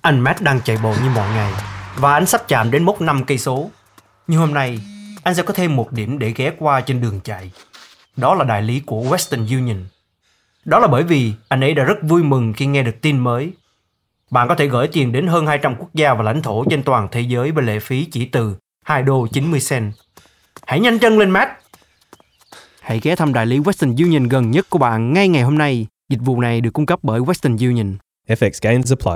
Anh Matt đang chạy bộ như mọi ngày và anh sắp chạm đến mốc 5 cây số. Nhưng hôm nay, anh sẽ có thêm một điểm để ghé qua trên đường chạy. Đó là đại lý của Western Union. Đó là bởi vì anh ấy đã rất vui mừng khi nghe được tin mới. Bạn có thể gửi tiền đến hơn 200 quốc gia và lãnh thổ trên toàn thế giới với lệ phí chỉ từ $2.90. Hãy nhanh chân lên, Matt! Hãy ghé thăm đại lý Western Union gần nhất của bạn ngay ngày hôm nay. Dịch vụ này được cung cấp bởi Western Union. FX gains apply.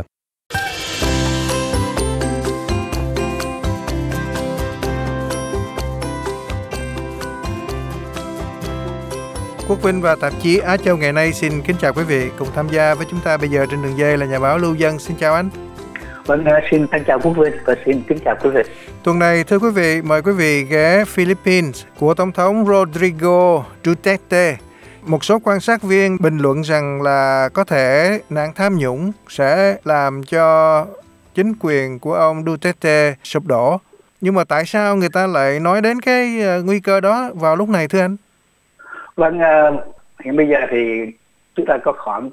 Quốc Vinh và tạp chí Á Châu ngày nay xin kính chào quý vị. Cùng tham gia với chúng ta bây giờ trên đường dây là nhà báo Lưu Dân. Xin chào anh. Vâng, xin chào Quốc Vinh và xin kính chào quý vị. Tuần này, thưa quý vị, mời quý vị ghé Philippines của Tổng thống Rodrigo Duterte. Một số quan sát viên bình luận rằng là có thể nạn tham nhũng sẽ làm cho chính quyền của ông Duterte sụp đổ. Nhưng mà tại sao người ta lại nói đến cái nguy cơ đó vào lúc này thưa anh? Vâng, hiện bây giờ thì chúng ta có khoảng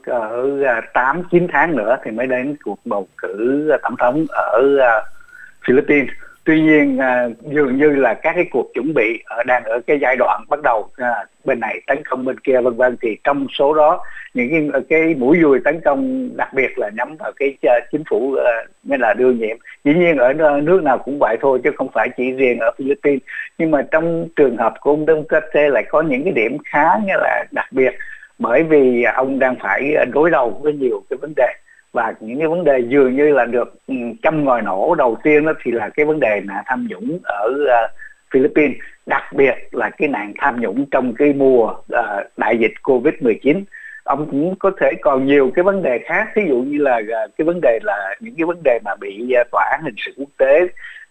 8-9 tháng nữa thì mới đến cuộc bầu cử tổng thống ở Philippines. Tuy nhiên dường như là các cái cuộc chuẩn bị đang ở cái giai đoạn bắt đầu, bên này tấn công bên kia vân vân, thì trong số đó những cái mũi dùi tấn công đặc biệt là nhắm vào cái chính phủ mới là đương nhiệm. Dĩ nhiên ở nước nào cũng vậy thôi chứ không phải chỉ riêng ở Philippines, nhưng mà trong trường hợp của ông Duterte lại có những cái điểm khá như là đặc biệt, bởi vì ông đang phải đối đầu với nhiều cái vấn đề, và những cái vấn đề dường như là được châm ngòi nổ đầu tiên đó thì là cái vấn đề nạn tham nhũng ở Philippines, đặc biệt là cái nạn tham nhũng trong cái mùa đại dịch Covid-19. Ông cũng có thể còn nhiều cái vấn đề khác, ví dụ như là cái vấn đề là những cái vấn đề mà bị tòa án hình sự quốc tế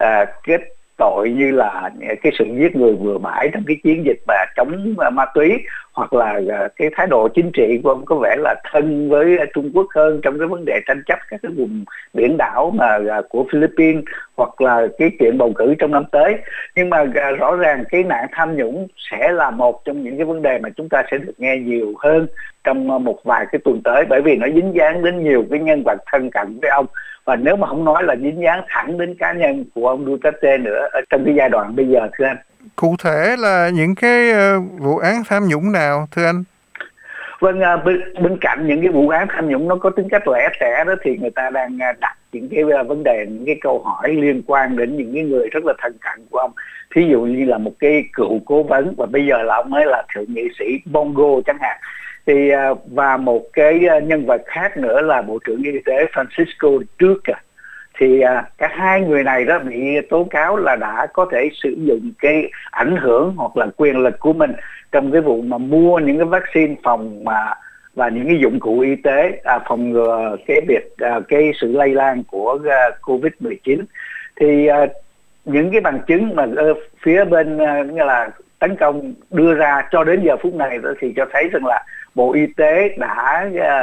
kết tội, như là cái sự giết người bừa bãi trong cái chiến dịch mà chống ma túy, hoặc là cái thái độ chính trị của ông có vẻ là thân với Trung Quốc hơn trong cái vấn đề tranh chấp các cái vùng biển đảo mà của Philippines, hoặc là cái chuyện bầu cử trong năm tới. Nhưng mà rõ ràng cái nạn tham nhũng sẽ là một trong những cái vấn đề mà chúng ta sẽ được nghe nhiều hơn trong một vài cái tuần tới, bởi vì nó dính dáng đến nhiều cái nhân vật thân cận với ông. Và nếu mà không nói là dính dáng thẳng đến cá nhân của ông Duterte nữa ở trong cái giai đoạn bây giờ thưa anh. Cụ thể là những cái vụ án tham nhũng nào thưa anh? Vâng, bên cạnh những cái vụ án tham nhũng nó có tính cách lẻ tẻ đó, thì người ta đang đặt những cái vấn đề, những cái câu hỏi liên quan đến những cái người rất là thân cận của ông. Thí dụ như là một cái cựu cố vấn và bây giờ là ông ấy là thượng nghị sĩ Bongo chẳng hạn. Thì và một cái nhân vật khác nữa là Bộ trưởng Y tế Francisco Duque. Thì cả hai người này đó bị tố cáo là đã có thể sử dụng cái ảnh hưởng hoặc là quyền lực của mình trong cái vụ mà mua những cái vaccine phòng và những cái dụng cụ y tế phòng ngừa cái việc cái sự lây lan của Covid-19. Thì những cái bằng chứng mà phía bên như là tấn công đưa ra cho đến giờ phút này đó thì cho thấy rằng là Bộ Y tế đã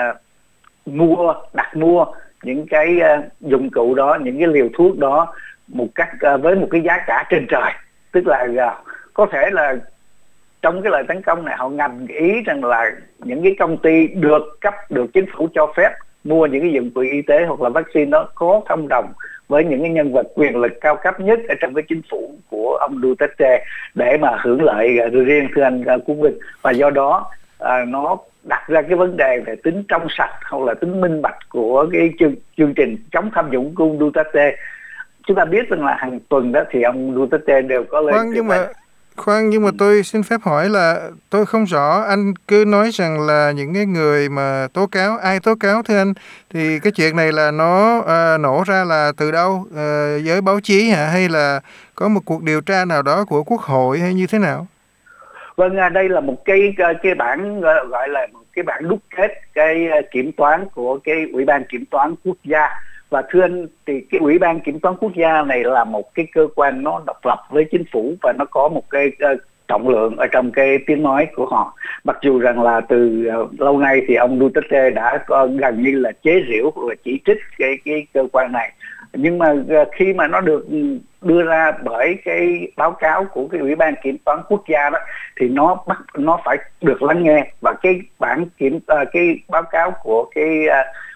đặt mua những cái dụng cụ đó, những cái liều thuốc đó một cách với một cái giá cả trên trời. Tức là có thể là trong cái lời tấn công này họ ngầm ý rằng là những cái công ty được chính phủ cho phép mua những cái dụng cụ y tế hoặc là vaccine đó có thông đồng với những cái nhân vật quyền lực cao cấp nhất ở trong cái chính phủ của ông Duterte để mà hưởng lợi riêng thưa anh Quốc Vinh. Và do đó nó đặt ra cái vấn đề về tính trong sạch hoặc là tính minh bạch của cái chương trình chống tham nhũng của ông Duterte. Chúng ta biết rằng là hàng tuần đó thì ông Duterte đều có lên. Nhưng mà tôi xin phép hỏi là tôi không rõ, anh cứ nói rằng là những cái người mà tố cáo, ai tố cáo thưa anh, thì cái chuyện này là nó nổ ra là từ đâu, giới báo chí hả, hay là có một cuộc điều tra nào đó của Quốc hội hay như thế nào? Vâng, đây là một cái bản gọi là một cái bản đúc kết cái kiểm toán của cái Ủy ban Kiểm toán Quốc gia. Và thưa anh, thì cái Ủy ban Kiểm toán Quốc gia này là một cái cơ quan nó độc lập với chính phủ và nó có một cái trọng lượng ở trong cái tiếng nói của họ. Mặc dù rằng là từ lâu nay thì ông Duterte đã gần như là chế giễu và chỉ trích cái cơ quan này. Nhưng mà khi mà nó được đưa ra bởi cái báo cáo của cái Ủy ban Kiểm toán Quốc gia đó thì nó phải được lắng nghe, và cái cái báo cáo của cái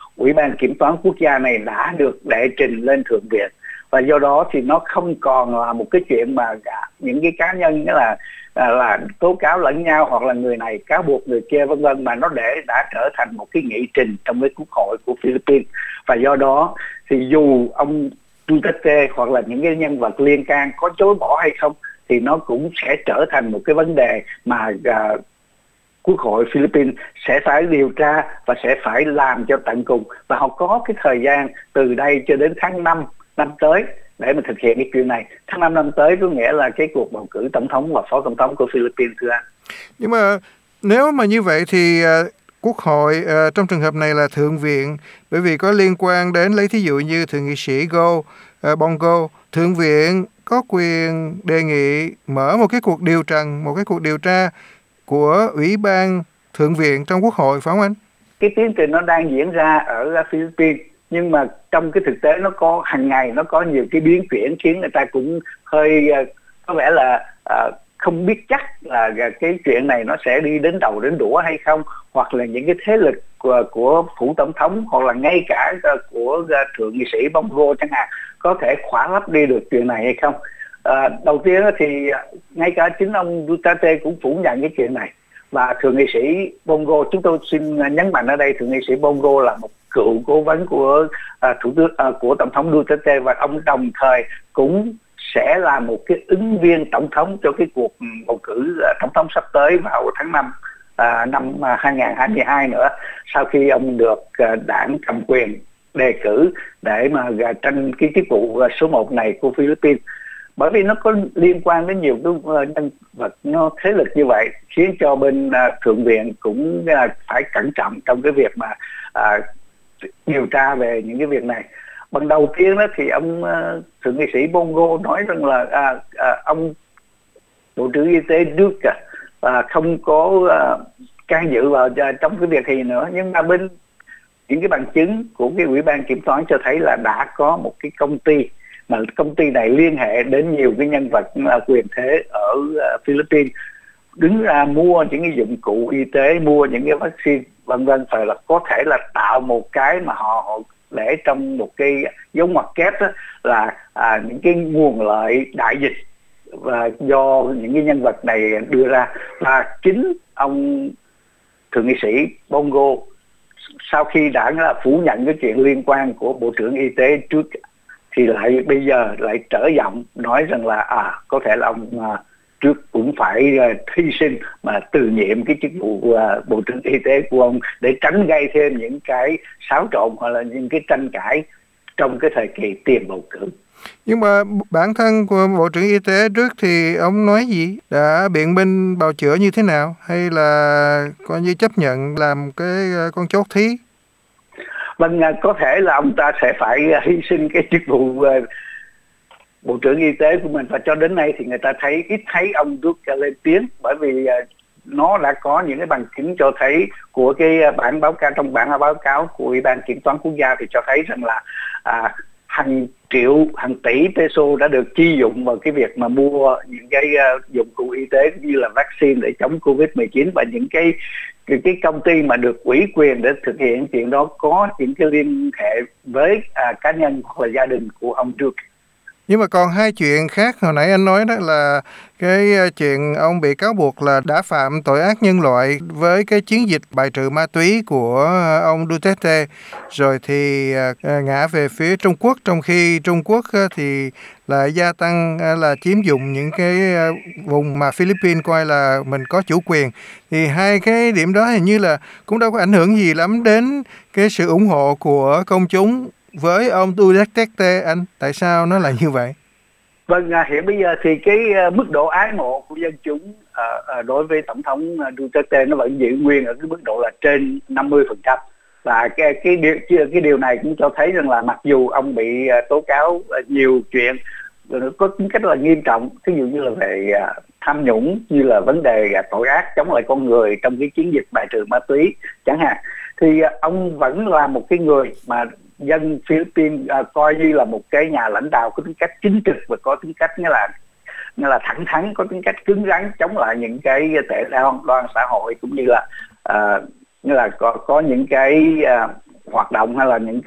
Ủy ban Kiểm toán Quốc gia này đã được đệ trình lên Thượng viện, và do đó thì nó không còn là một cái chuyện mà những cái cá nhân là tố cáo lẫn nhau, hoặc là người này cáo buộc người kia vân vân, mà nó đã trở thành một cái nghị trình trong cái quốc hội của Philippines. Và do đó thì dù ông Duterte hoặc là những cái nhân vật liên can có chối bỏ hay không, thì nó cũng sẽ trở thành một cái vấn đề mà Quốc hội Philippines sẽ phải điều tra và sẽ phải làm cho tận cùng, và họ có cái thời gian từ đây cho đến tháng 5 năm tới để mà thực hiện cái chuyện này. Tháng 5 năm tới có nghĩa là cái cuộc bầu cử tổng thống và phó tổng thống của Philippines, thưa anh. Nhưng mà nếu mà như vậy thì Quốc hội trong trường hợp này là Thượng viện, bởi vì có liên quan đến, lấy thí dụ như Thượng nghị sĩ Bongo, Thượng viện có quyền đề nghị mở một cái cuộc điều tra của Ủy ban Thượng viện trong Quốc hội, phải không anh? Cái tiến trình nó đang diễn ra ở Philippines, nhưng mà trong cái thực tế nó có hàng ngày nó có nhiều cái biến chuyển khiến người ta cũng hơi có vẻ là không biết chắc là cái chuyện này nó sẽ đi đến đầu đến đũa hay không, hoặc là những cái thế lực của phủ tổng thống hoặc là ngay cả của thượng nghị sĩ Bongo chẳng hạn có thể khỏa lấp đi được chuyện này hay không. Đầu tiên thì ngay cả chính ông Duterte cũng phủ nhận cái chuyện này, và thượng nghị sĩ Bongo, chúng tôi xin nhấn mạnh ở đây, thượng nghị sĩ Bongo là một cựu cố vấn của của tổng thống Duterte, và ông đồng thời cũng sẽ là một cái ứng viên tổng thống cho cái cuộc bầu cử tổng thống sắp tới vào tháng 5 năm 2022 nữa, sau khi ông được đảng cầm quyền đề cử để mà tranh cái chức vụ số 1 này của Philippines. Bởi vì nó có liên quan đến nhiều cái nhân vật nó thế lực như vậy, khiến cho bên thượng viện cũng phải cẩn trọng trong cái việc mà điều tra về những cái việc này. Bằng đầu tiên đó thì ông thượng nghị sĩ Bongo nói rằng là ông bộ trưởng y tế Đức không có can dự vào trong cái việc gì nữa, nhưng mà bên những cái bằng chứng của cái ủy ban kiểm toán cho thấy là đã có một cái công ty, mà công ty này liên hệ đến nhiều cái nhân vật quyền thế ở Philippines, đứng ra mua những cái dụng cụ y tế, mua những cái vaccine vân vân, phải là có thể là tạo một cái mà họ để trong một cái dấu ngoặc kép đó, là những cái nguồn lợi đại dịch và do những cái nhân vật này đưa ra. Và chính ông thượng nghị sĩ Bongo sau khi đã phủ nhận cái chuyện liên quan của bộ trưởng y tế trước, thì bây giờ lại trở giọng nói rằng là có thể là ông trước cũng phải hy sinh mà từ nhiệm cái chức vụ bộ trưởng y tế của ông để tránh gây thêm những cái xáo trộn hoặc là những cái tranh cãi trong cái thời kỳ tiền bầu cử. Nhưng mà bản thân của bộ trưởng y tế trước thì ông nói gì? Đã biện minh bào chữa như thế nào? Hay là coi như chấp nhận làm cái con chốt thí? Vâng, có thể là ông ta sẽ phải hy sinh cái chức vụ bộ trưởng y tế của mình, và cho đến nay thì người ta ít thấy ông Duque lên tiếng, bởi vì nó đã có những cái bằng chứng cho thấy của cái bản báo cáo của Ủy ban Kiểm toán Quốc gia thì cho thấy rằng là hàng tỷ peso đã được chi dụng vào cái việc mà mua những cái dụng cụ y tế như là vaccine để chống Covid-19, và những cái công ty mà được ủy quyền để thực hiện chuyện đó có những cái liên hệ với cá nhân hoặc là gia đình của ông Duque. Nhưng mà còn hai chuyện khác hồi nãy anh nói đó là cái chuyện ông bị cáo buộc là đã phạm tội ác nhân loại với cái chiến dịch bài trừ ma túy của ông Duterte, rồi thì ngã về phía Trung Quốc, trong khi Trung Quốc thì lại gia tăng là chiếm dụng những cái vùng mà Philippines coi là mình có chủ quyền. Thì hai cái điểm đó hình như là cũng đâu có ảnh hưởng gì lắm đến cái sự ủng hộ của công chúng với ông Duterte anh. Tại sao nó lại như vậy? Vâng, hiện bây giờ thì cái mức độ ái mộ của dân chúng đối với tổng thống Duterte nó vẫn giữ nguyên ở cái mức độ là trên 50%. Và cái điều này cũng cho thấy rằng là mặc dù ông bị tố cáo nhiều chuyện có tính cách là nghiêm trọng, ví dụ như là về tham nhũng, như là vấn đề tội ác chống lại con người trong cái chiến dịch bài trừ ma túy chẳng hạn, thì ông vẫn là một cái người mà dân Philippines coi như là một cái nhà lãnh đạo có tính cách chính trực và có tính cách như là thẳng thắn, có tính cách cứng rắn chống lại những cái tệ đoan xã hội, cũng như là có những cái hoạt động hay là những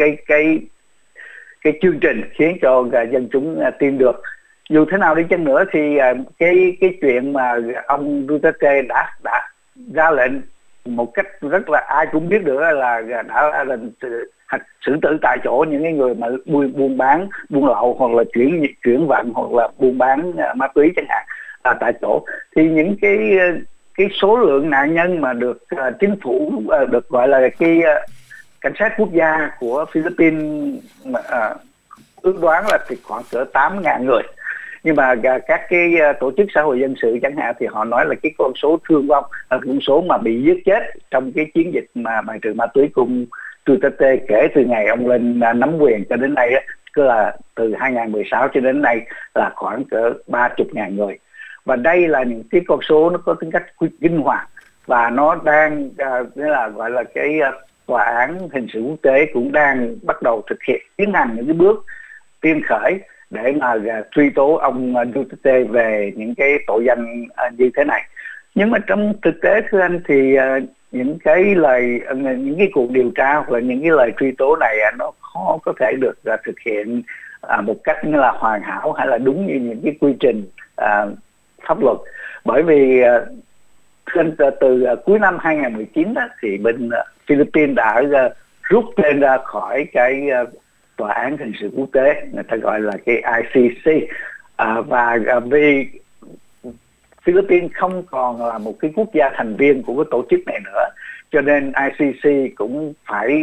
cái chương trình khiến cho dân chúng tin được. Dù thế nào đi chăng nữa thì cái chuyện mà ông Duterte đã ra lệnh một cách rất là ai cũng biết được là đã xử tử tại chỗ những cái người mà buôn bán, buôn lậu hoặc là chuyển vận hoặc là buôn bán ma túy chẳng hạn tại chỗ, thì những cái số lượng nạn nhân mà được chính phủ được gọi là cái cảnh sát quốc gia của Philippines ước đoán là thì khoảng cỡ 8.000 người. Nhưng mà các cái tổ chức xã hội dân sự chẳng hạn thì họ nói là cái con số thương vong, con số mà bị giết chết trong cái chiến dịch mà bài trừ ma túy của Duterte kể từ ngày ông lên nắm quyền cho đến nay cứ là từ 2016 cho đến nay là khoảng cỡ 30.000 người. Và đây là những cái con số nó có tính cách kinh hoàng, và nó đang là gọi là cái tòa án hình sự quốc tế cũng đang bắt đầu tiến hành những cái bước tiên khởi để mà truy tố ông Duterte về những cái tội danh như thế này. Nhưng mà trong thực tế thưa anh thì những cái cuộc điều tra hoặc là những cái lời truy tố này nó khó có thể được thực hiện một cách là hoàn hảo hay là đúng như những cái quy trình pháp luật, bởi vì từ cuối năm 2019 thì bên Philippines đã rút tên ra khỏi cái tòa án hình sự quốc tế, người ta gọi là cái ICC, và vì Philippines không còn là một cái quốc gia thành viên của cái tổ chức này nữa, cho nên ICC cũng phải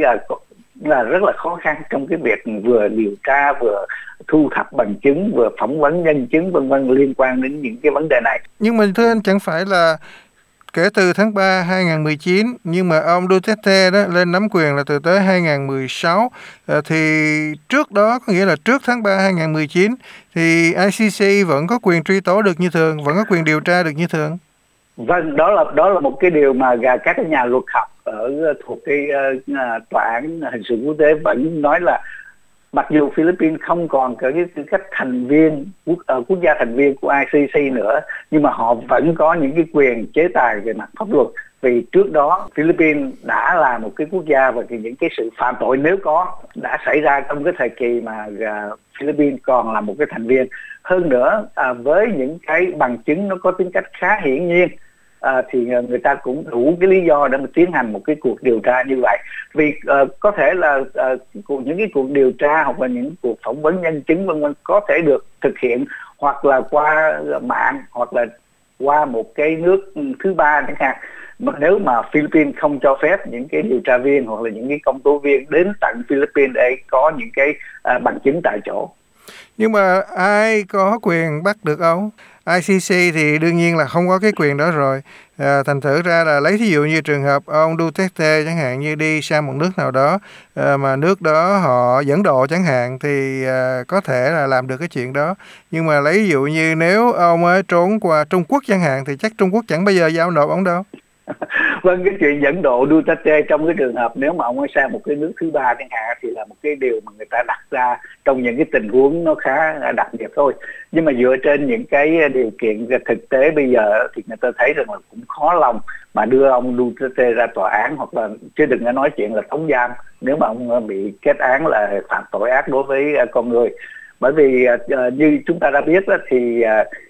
là rất là khó khăn trong cái việc vừa điều tra, vừa thu thập bằng chứng, vừa phỏng vấn nhân chứng vân vân liên quan đến những cái vấn đề này. Nhưng mà thưa anh, chẳng phải là kể từ tháng 3 2019, nhưng mà ông Duterte đó lên nắm quyền là từ tới 2016, thì trước đó, có nghĩa là trước tháng 3 2019 thì ICC vẫn có quyền truy tố được như thường, vẫn có quyền điều tra được như thường. Vâng, đó là một cái điều mà các nhà luật học thuộc cái tòa án hình sự quốc tế vẫn nói là mặc dù Philippines không còn cái tư cách thành viên quốc gia thành viên của ICC nữa, nhưng mà họ vẫn có những cái quyền chế tài về mặt pháp luật, vì trước đó Philippines đã là một cái quốc gia và những cái sự phạm tội nếu có đã xảy ra trong cái thời kỳ mà Philippines còn là một cái thành viên. Hơn nữa với những cái bằng chứng nó có tính cách khá hiển nhiên, thì người ta cũng đủ cái lý do để mà tiến hành một cái cuộc điều tra như vậy. Vì có thể là những cái cuộc điều tra hoặc là những cuộc phỏng vấn nhân chứng vân vân có thể được thực hiện hoặc là qua mạng hoặc là qua một cái nước thứ ba chẳng hạn. Mà nếu mà Philippines không cho phép những cái điều tra viên hoặc là những cái công tố viên đến tận Philippines để có những cái bằng chứng tại chỗ. Nhưng mà ai có quyền bắt được ông? ICC thì đương nhiên là không có cái quyền đó rồi. Thành thử ra là lấy thí dụ như trường hợp ông Duterte chẳng hạn, như đi sang một nước nào đó mà nước đó họ dẫn độ chẳng hạn, thì có thể là làm được cái chuyện đó. Nhưng mà lấy ví dụ như nếu ông ấy trốn qua Trung Quốc chẳng hạn thì chắc Trung Quốc chẳng bao giờ giao nộp ông đâu. Vâng, cái chuyện dẫn độ Duterte trong cái trường hợp nếu mà ông ấy sang một cái nước thứ ba chẳng hạn thì là một cái điều mà người ta đặt ra trong những cái tình huống nó khá đặc biệt thôi. Nhưng mà dựa trên những cái điều kiện thực tế bây giờ thì người ta thấy rằng là cũng khó lòng mà đưa ông Duterte ra tòa án, hoặc là chứ đừng có nói chuyện là tống giam nếu mà ông bị kết án là phạm tội ác đối với con người. Bởi vì như chúng ta đã biết đó, thì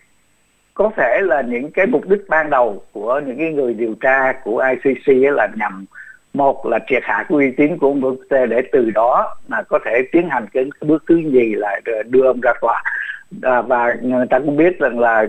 có thể là những cái mục đích ban đầu của những cái người điều tra của ICC là nhằm một là triệt hạ cái uy tín của ông Duterte để từ đó mà có thể tiến hành cái bước thứ nhì là đưa ông ra tòa. Và người ta cũng biết rằng là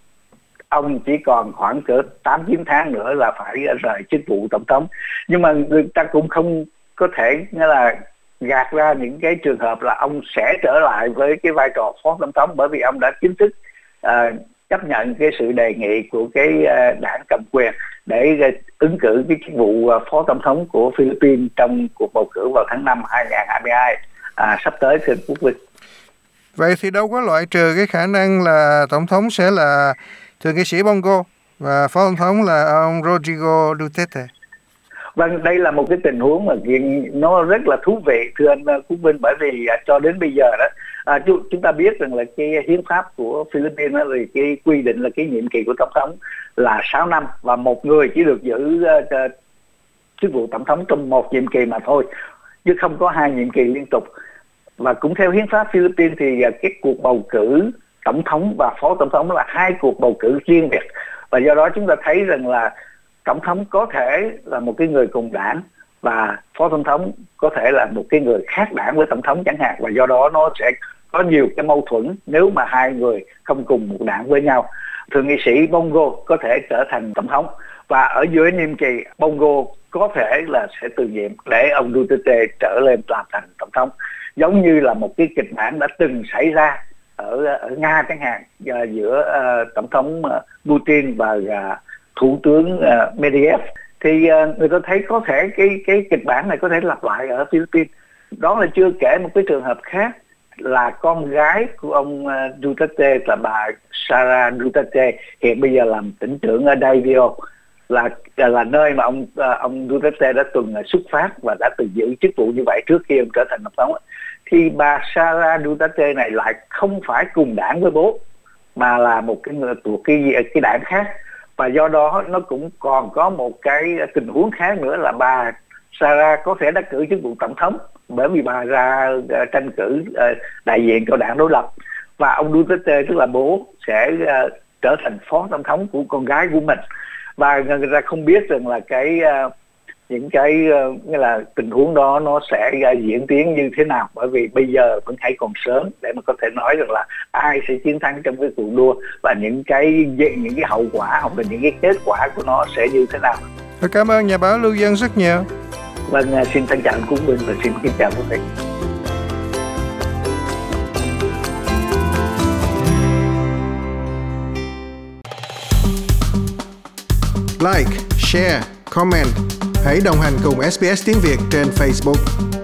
ông chỉ còn khoảng cỡ 8-9 tháng nữa là phải rời chức vụ tổng thống. Nhưng mà người ta cũng không có thể nghĩa là gạt ra những cái trường hợp là ông sẽ trở lại với cái vai trò phó tổng thống, bởi vì ông đã chính thức chấp nhận cái sự đề nghị của cái đảng cầm quyền để ứng cử cái chức vụ phó tổng thống của Philippines trong cuộc bầu cử vào tháng 5 2022 sắp tới, thưa Quốc Vinh. Vậy thì đâu có loại trừ cái khả năng là tổng thống sẽ là thượng nghị sĩ Bongo và phó tổng thống là ông Rodrigo Duterte. Vâng, đây là một cái tình huống mà nó rất là thú vị, thưa anh Quốc Vinh, bởi vì cho đến bây giờ đó chúng ta biết rằng là cái hiến pháp của Philippines đó, thì cái quy định là cái nhiệm kỳ của tổng thống là 6 năm và một người chỉ được giữ chức vụ tổng thống trong một nhiệm kỳ mà thôi. chứ không có 2 nhiệm kỳ liên tục. Và cũng theo hiến pháp Philippines thì cái cuộc bầu cử tổng thống và phó tổng thống là 2 cuộc bầu cử riêng biệt, và do đó chúng ta thấy rằng là tổng thống có thể là một cái người cùng đảng và phó tổng thống có thể là một cái người khác đảng với tổng thống chẳng hạn, và do đó nó sẽ có nhiều cái mâu thuẫn nếu mà 2 người không cùng một đảng với nhau. Thượng nghị sĩ Bongo có thể trở thành tổng thống, và ở giữa nhiệm kỳ Bongo có thể là sẽ từ nhiệm để ông Duterte trở lên làm thành tổng thống, giống như là một cái kịch bản đã từng xảy ra ở Nga chẳng hạn, giữa tổng thống Putin và thủ tướng Medvedev. Thì người ta thấy có thể cái kịch bản này có thể lặp lại ở Philippines. Đó là chưa kể một cái trường hợp khác là con gái của ông Duterte là bà Sara Duterte, hiện bây giờ làm tỉnh trưởng ở Davao, là nơi mà ông Duterte đã từng xuất phát và đã từng giữ chức vụ như vậy trước khi ông trở thành tổng thống. Thì bà Sara Duterte này lại không phải cùng đảng với bố, mà là một cái người thuộc cái đảng khác, và do đó nó cũng còn có một cái tình huống khác nữa là bà Sara có thể đắc cử chức vụ tổng thống, bởi vì bà ra tranh cử đại diện cho đảng đối lập, và ông Duterte tức là bố sẽ trở thành phó tổng thống của con gái của mình. Và người ta không biết rằng là những cái nghĩa là tình huống đó nó sẽ diễn tiến như thế nào, bởi vì bây giờ vẫn hay còn sớm để mà có thể nói rằng là ai sẽ chiến thắng trong cái cuộc đua và những cái hậu quả hoặc là những cái kết quả của nó sẽ như thế nào. Tôi cảm ơn nhà báo Lưu Dân rất nhiều. Vâng, xin thân chào Cúng Minh và xin kính chào quý vị. Like, share, comment. Hãy đồng hành cùng SBS tiếng Việt trên Facebook.